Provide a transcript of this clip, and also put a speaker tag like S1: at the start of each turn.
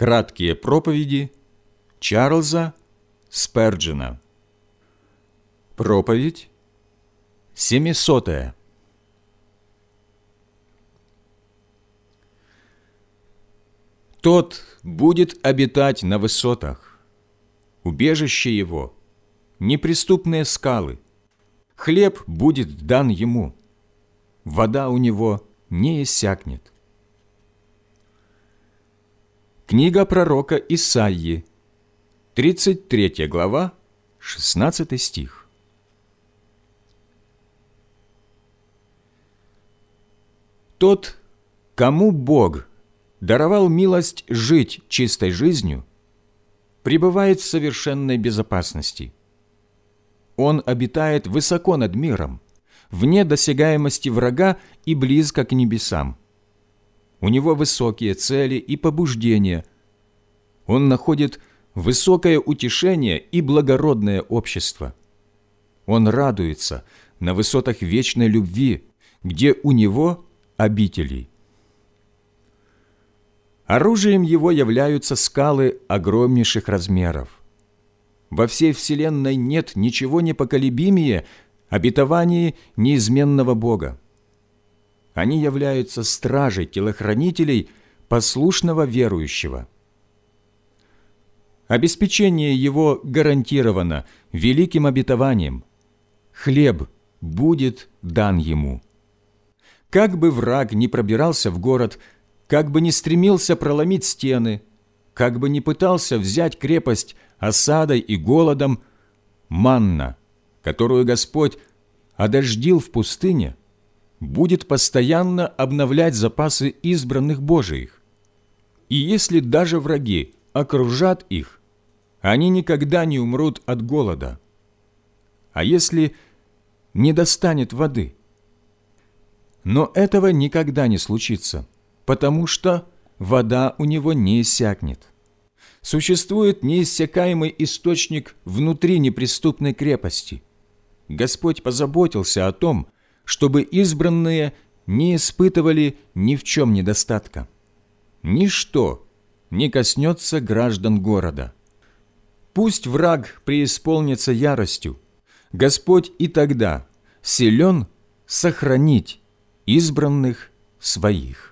S1: Краткие проповеди Чарльза Сперджена. Проповедь 700. Тот будет обитать на высотах, убежище его – неприступные скалы. Хлеб будет дан ему, вода у него не иссякнет. Книга пророка Исаии, 33 глава, 16 стих. Тот, кому Бог даровал милость жить чистой жизнью, пребывает в совершенной безопасности. Он обитает высоко над миром, вне досягаемости врага и близко к небесам. У него высокие цели и побуждения. Он находит высокое утешение и благородное общество. Он радуется на высотах вечной любви, где у него обители. Оружием его являются скалы огромнейших размеров. Во всей вселенной нет ничего непоколебимее обетований неизменного Бога. Они являются стражей телохранителей послушного верующего. Обеспечение его гарантировано великим обетованием. Хлеб будет дан ему. Как бы враг ни пробирался в город, как бы ни стремился проломить стены, как бы ни пытался взять крепость осадой и голодом, манна, которую Господь одождил в пустыне, будет постоянно обновлять запасы избранных Божиих. И если даже враги окружат их, они никогда не умрут от голода. А если не достанет воды? Но этого никогда не случится, потому что вода у него не иссякнет. Существует неиссякаемый источник внутри неприступной крепости. Господь позаботился о том, чтобы избранные не испытывали ни в чем недостатка. Ничто не коснется граждан города. Пусть враг преисполнится яростью, Господь и тогда силен сохранить избранных своих.